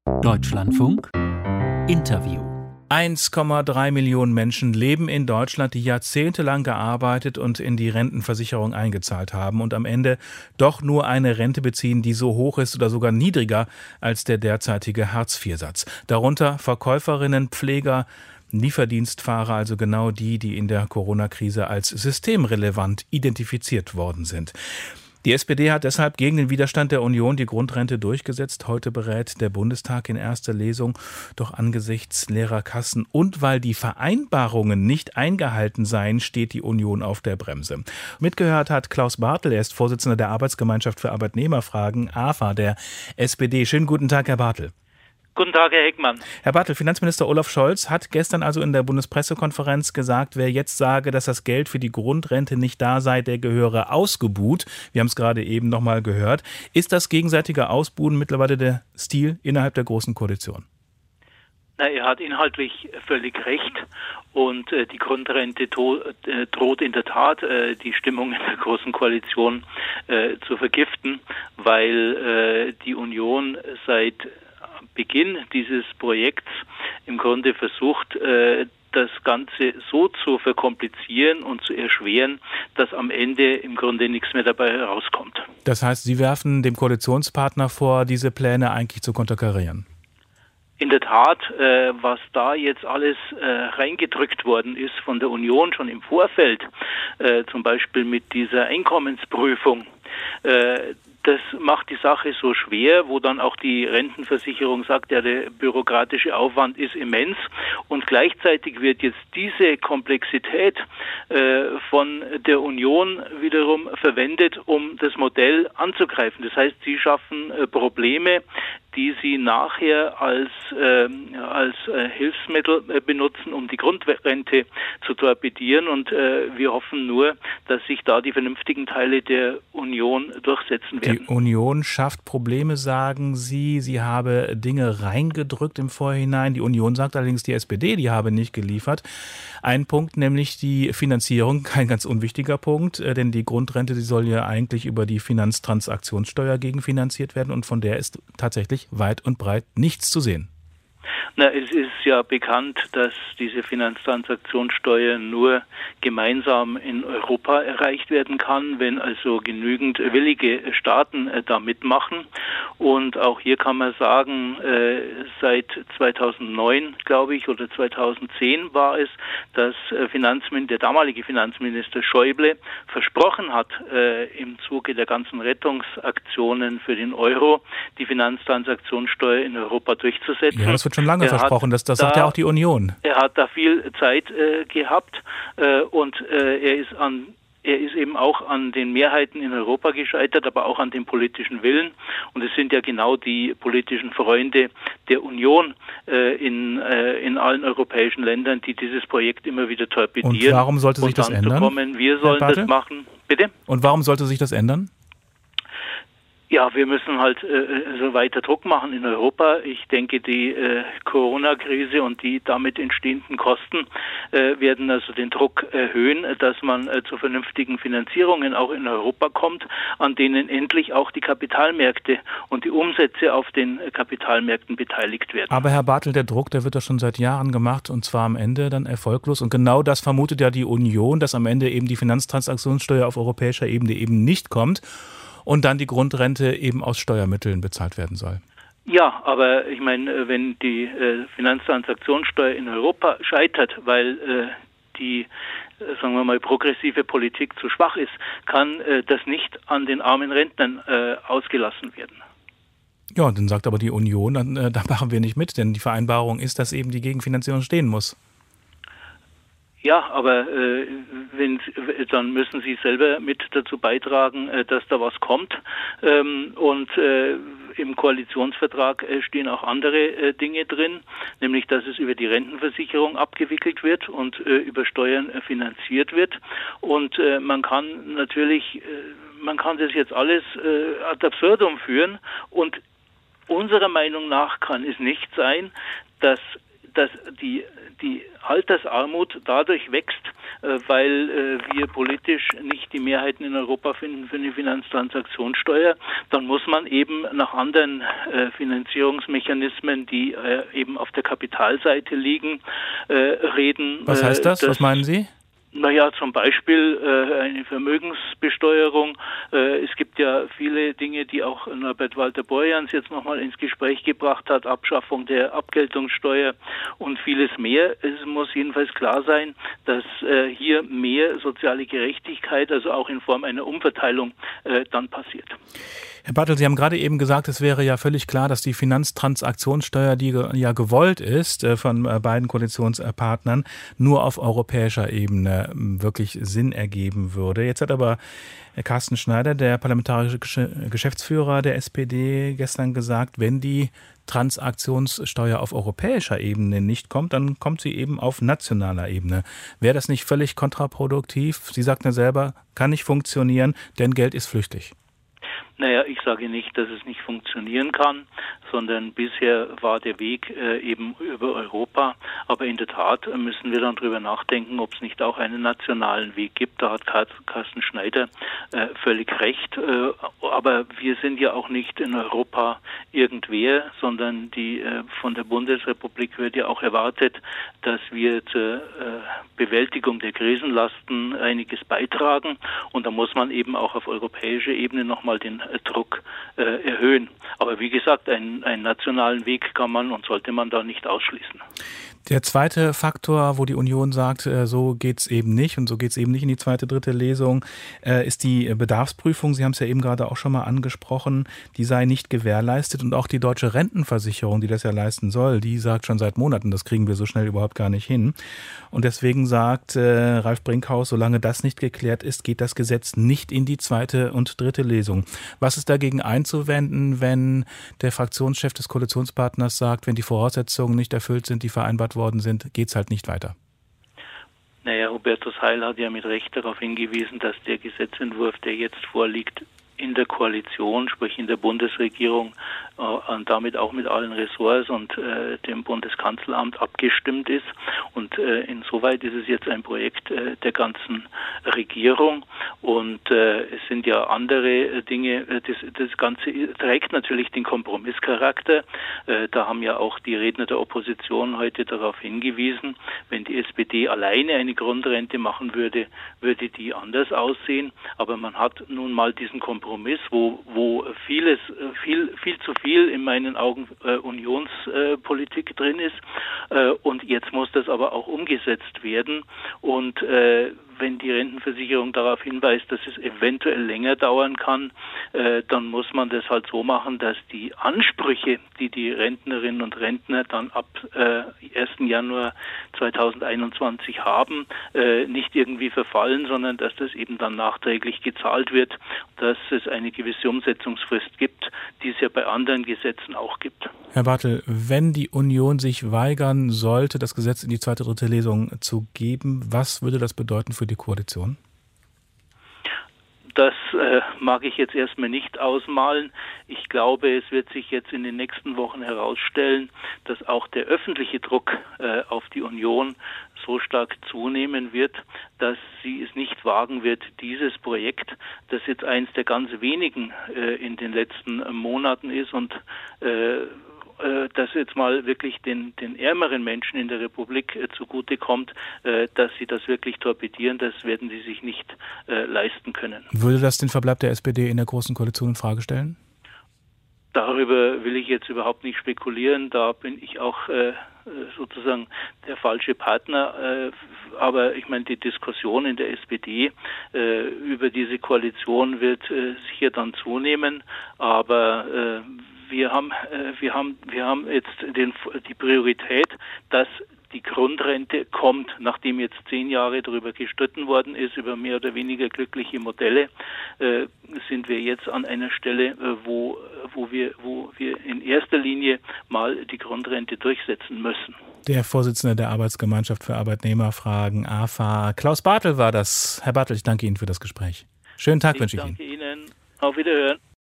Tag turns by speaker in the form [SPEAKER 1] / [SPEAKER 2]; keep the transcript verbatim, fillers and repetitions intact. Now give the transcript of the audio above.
[SPEAKER 1] Deutschlandfunk Interview.
[SPEAKER 2] eins Komma drei Millionen Menschen leben in Deutschland, die jahrzehntelang gearbeitet und in die Rentenversicherung eingezahlt haben und am Ende doch nur eine Rente beziehen, die so hoch ist oder sogar niedriger als der derzeitige Hartz vier Satz. Darunter Verkäuferinnen, Pfleger, Lieferdienstfahrer, also genau die, die in der Corona-Krise als systemrelevant identifiziert worden sind. Die S P D hat deshalb gegen den Widerstand der Union die Grundrente durchgesetzt. Heute berät der Bundestag in erster Lesung. Doch angesichts leerer Kassen und weil die Vereinbarungen nicht eingehalten seien, steht die Union auf der Bremse. Mitgehört hat Klaus Bartel, er ist Vorsitzender der Arbeitsgemeinschaft für Arbeitnehmerfragen, A F A, der S P D. Schönen guten Tag, Herr Bartel.
[SPEAKER 3] Guten Tag, Herr Heckmann.
[SPEAKER 2] Herr Bartel, Finanzminister Olaf Scholz hat gestern also in der Bundespressekonferenz gesagt, wer jetzt sage, dass das Geld für die Grundrente nicht da sei, der gehöre ausgebuht. Wir haben es gerade eben nochmal gehört. Ist das gegenseitige Ausbuhen mittlerweile der Stil innerhalb der Großen Koalition?
[SPEAKER 3] Na, er hat inhaltlich völlig recht und äh, die Grundrente to- äh, droht in der Tat äh, die Stimmung in der Großen Koalition äh, zu vergiften, weil äh, die Union seit Beginn dieses Projekts im Grunde versucht, das Ganze so zu verkomplizieren und zu erschweren, dass am Ende im Grunde nichts mehr dabei herauskommt.
[SPEAKER 2] Das heißt, Sie werfen dem Koalitionspartner vor, diese Pläne eigentlich zu konterkarieren?
[SPEAKER 3] In der Tat, was da jetzt alles reingedrückt worden ist von der Union schon im Vorfeld, zum Beispiel mit dieser Einkommensprüfung, das macht die Sache so schwer, wo dann auch die Rentenversicherung sagt, ja, der bürokratische Aufwand ist immens und gleichzeitig wird jetzt diese Komplexität äh, von der Union wiederum verwendet, um das Modell anzugreifen. Das heißt, sie schaffen äh, Probleme, die sie nachher als, äh, als äh, Hilfsmittel äh, benutzen, um die Grundrente zu torpedieren. Und äh, wir hoffen nur, dass sich da die vernünftigen Teile der Union durchsetzen werden.
[SPEAKER 2] Die Union schafft Probleme, sagen Sie. Sie habe Dinge reingedrückt im Vorhinein. Die Union sagt allerdings, die S P D, die habe nicht geliefert. Ein Punkt, nämlich die Finanzierung, kein ganz unwichtiger Punkt, äh, denn die Grundrente, die soll ja eigentlich über die Finanztransaktionssteuer gegenfinanziert werden und von der ist tatsächlich weit und breit nichts zu sehen.
[SPEAKER 3] Na, es ist ja bekannt, dass diese Finanztransaktionssteuer nur gemeinsam in Europa erreicht werden kann, wenn also genügend willige Staaten äh, da mitmachen. Und auch hier kann man sagen, äh, seit zweitausendneun, glaube ich, oder zweitausendzehn war es, dass äh, Finanzmin- der damalige Finanzminister Schäuble versprochen hat, äh, im Zuge der ganzen Rettungsaktionen für den Euro die Finanztransaktionssteuer in Europa durchzusetzen.
[SPEAKER 2] Ja, das wird schon lange er versprochen, das, das sagt
[SPEAKER 3] da,
[SPEAKER 2] ja auch die Union.
[SPEAKER 3] Er hat da viel Zeit äh, gehabt äh, und äh, er ist an Er ist eben auch an den Mehrheiten in Europa gescheitert, aber auch an dem politischen Willen. Und es sind ja genau die politischen Freunde der Union äh, in, äh, in allen europäischen Ländern, die dieses Projekt immer wieder torpedieren.
[SPEAKER 2] Und warum sollte sich das ändern?
[SPEAKER 3] Kommen, wir sollen das machen. Bitte?
[SPEAKER 2] Und warum sollte sich das ändern?
[SPEAKER 3] Ja, wir müssen halt äh, so weiter Druck machen in Europa. Ich denke, die äh, Corona-Krise und die damit entstehenden Kosten äh, werden also den Druck erhöhen, dass man äh, zu vernünftigen Finanzierungen auch in Europa kommt, an denen endlich auch die Kapitalmärkte und die Umsätze auf den Kapitalmärkten beteiligt werden.
[SPEAKER 2] Aber Herr Bartel, der Druck, der wird doch schon seit Jahren gemacht und zwar am Ende dann erfolglos. Und genau das vermutet ja die Union, dass am Ende eben die Finanztransaktionssteuer auf europäischer Ebene eben nicht kommt. Und dann die Grundrente eben aus Steuermitteln bezahlt werden soll.
[SPEAKER 3] Ja, aber ich meine, wenn die äh, Finanztransaktionssteuer in Europa scheitert, weil äh, die, äh, sagen wir mal, progressive Politik zu schwach ist, kann äh, das nicht an den armen Rentnern äh, ausgelassen werden.
[SPEAKER 2] Ja, dann sagt aber die Union, dann, äh, da machen wir nicht mit, denn die Vereinbarung ist, dass eben die Gegenfinanzierung stehen muss.
[SPEAKER 3] Ja, aber äh, wenn, dann müssen Sie selber mit dazu beitragen, äh, dass da was kommt. Ähm, und äh, im Koalitionsvertrag äh, stehen auch andere äh, Dinge drin, nämlich dass es über die Rentenversicherung abgewickelt wird und äh, über Steuern äh, finanziert wird. Und äh, man kann natürlich, äh, man kann das jetzt alles äh, ad absurdum führen. Und unserer Meinung nach kann es nicht sein, dass dass die, die Altersarmut dadurch wächst, äh, weil äh, wir politisch nicht die Mehrheiten in Europa finden für eine Finanztransaktionssteuer, dann muss man eben nach anderen äh, Finanzierungsmechanismen, die äh, eben auf der Kapitalseite liegen, äh, reden.
[SPEAKER 2] Was heißt das? Was meinen Sie?
[SPEAKER 3] Naja, zum Beispiel äh, eine Vermögensbesteuerung. Äh, es gibt ja viele Dinge, die auch Norbert Walter-Borjans jetzt nochmal ins Gespräch gebracht hat, Abschaffung der Abgeltungssteuer und vieles mehr. Es muss jedenfalls klar sein, dass äh, hier mehr soziale Gerechtigkeit, also auch in Form einer Umverteilung, äh, dann passiert.
[SPEAKER 2] Herr Bartel, Sie haben gerade eben gesagt, es wäre ja völlig klar, dass die Finanztransaktionssteuer, die ja gewollt ist von beiden Koalitionspartnern, nur auf europäischer Ebene wirklich Sinn ergeben würde. Jetzt hat aber Carsten Schneider, der parlamentarische Geschäftsführer der S P D, gestern gesagt, wenn die Transaktionssteuer auf europäischer Ebene nicht kommt, dann kommt sie eben auf nationaler Ebene. Wäre das nicht völlig kontraproduktiv? Sie sagten ja selber, kann nicht funktionieren, denn Geld ist flüchtig.
[SPEAKER 3] Naja, ich sage nicht, dass es nicht funktionieren kann, sondern bisher war der Weg äh, eben über Europa. Aber in der Tat müssen wir dann drüber nachdenken, ob es nicht auch einen nationalen Weg gibt. Da hat Carsten Schneider äh, völlig recht. Äh, aber wir sind ja auch nicht in Europa irgendwer, sondern die äh, von der Bundesrepublik wird ja auch erwartet, dass wir zur äh, Bewältigung der Krisenlasten einiges beitragen. Und da muss man eben auch auf europäischer Ebene nochmal den Druck äh, erhöhen. Aber wie gesagt, einen, einen nationalen Weg kann man und sollte man da nicht ausschließen.
[SPEAKER 2] Der zweite Faktor, wo die Union sagt, so geht's eben nicht und so geht's eben nicht in die zweite, dritte Lesung, ist die Bedarfsprüfung. Sie haben es ja eben gerade auch schon mal angesprochen, die sei nicht gewährleistet. Und auch die deutsche Rentenversicherung, die das ja leisten soll, die sagt schon seit Monaten, das kriegen wir so schnell überhaupt gar nicht hin. Und deswegen sagt äh, Ralf Brinkhaus, solange das nicht geklärt ist, geht das Gesetz nicht in die zweite und dritte Lesung. Was ist dagegen einzuwenden, wenn der Fraktionschef des Koalitionspartners sagt, wenn die Voraussetzungen nicht erfüllt sind, die vereinbart worden sind, geht es halt nicht weiter?
[SPEAKER 3] Naja, Hubertus Heil hat ja mit Recht darauf hingewiesen, dass der Gesetzentwurf, der jetzt vorliegt, in der Koalition, sprich in der Bundesregierung äh, und damit auch mit allen Ressorts und äh, dem Bundeskanzleramt abgestimmt ist. Und äh, insoweit ist es jetzt ein Projekt äh, der ganzen Regierung. Und äh, es sind ja andere Dinge. Das, das Ganze trägt natürlich den Kompromisscharakter. Äh, da haben ja auch die Redner der Opposition heute darauf hingewiesen, wenn die S P D alleine eine Grundrente machen würde, würde die anders aussehen. Aber man hat nun mal diesen Kompromiss, wo, wo vieles, viel, viel zu viel in meinen Augen äh, Unionspolitik äh, drin ist. Äh, und jetzt muss das aber auch umgesetzt werden. Und äh, wenn die Rentenversicherung darauf hinweist, dass es eventuell länger dauern kann, äh, dann muss man das halt so machen, dass die Ansprüche, die die Rentnerinnen und Rentner dann ab äh, ersten Januar zweitausendeinundzwanzig haben, äh, nicht irgendwie verfallen, sondern dass das eben dann nachträglich gezahlt wird, dass es eine gewisse Umsetzungsfrist gibt, die es ja bei anderen Gesetzen auch gibt.
[SPEAKER 2] Herr Bartel, wenn die Union sich weigern sollte, das Gesetz in die zweite, dritte Lesung zu geben, was würde das bedeuten für die Koalition?
[SPEAKER 3] Das äh, mag ich jetzt erstmal nicht ausmalen. Ich glaube, es wird sich jetzt in den nächsten Wochen herausstellen, dass auch der öffentliche Druck äh, auf die Union so stark zunehmen wird, dass sie es nicht wagen wird, dieses Projekt, das jetzt eins der ganz wenigen äh, in den letzten äh, Monaten ist und äh, das jetzt mal wirklich den, den ärmeren Menschen in der Republik äh, zugutekommt, äh, dass sie das wirklich torpedieren, das werden sie sich nicht äh, leisten können.
[SPEAKER 2] Würde das den Verbleib der S P D in der Großen Koalition in Frage stellen?
[SPEAKER 3] Darüber will ich jetzt überhaupt nicht spekulieren, da bin ich auch äh, sozusagen der falsche Partner, äh, aber ich meine, die Diskussion in der S P D äh, über diese Koalition wird äh, sicher dann zunehmen, aber äh, Wir haben, äh, wir haben, wir haben jetzt den, die Priorität, dass die Grundrente kommt, nachdem jetzt zehn Jahre darüber gestritten worden ist, über mehr oder weniger glückliche Modelle, äh, sind wir jetzt an einer Stelle, äh, wo, wo wir, wo wir in erster Linie mal die Grundrente durchsetzen müssen.
[SPEAKER 2] Der Vorsitzende der Arbeitsgemeinschaft für Arbeitnehmerfragen, A F A, Klaus Bartel war das. Herr Bartel, ich danke Ihnen für das Gespräch. Schönen Tag
[SPEAKER 3] ich
[SPEAKER 2] wünsche ich Ihnen.
[SPEAKER 3] Ich danke Ihnen. Auf Wiederhören.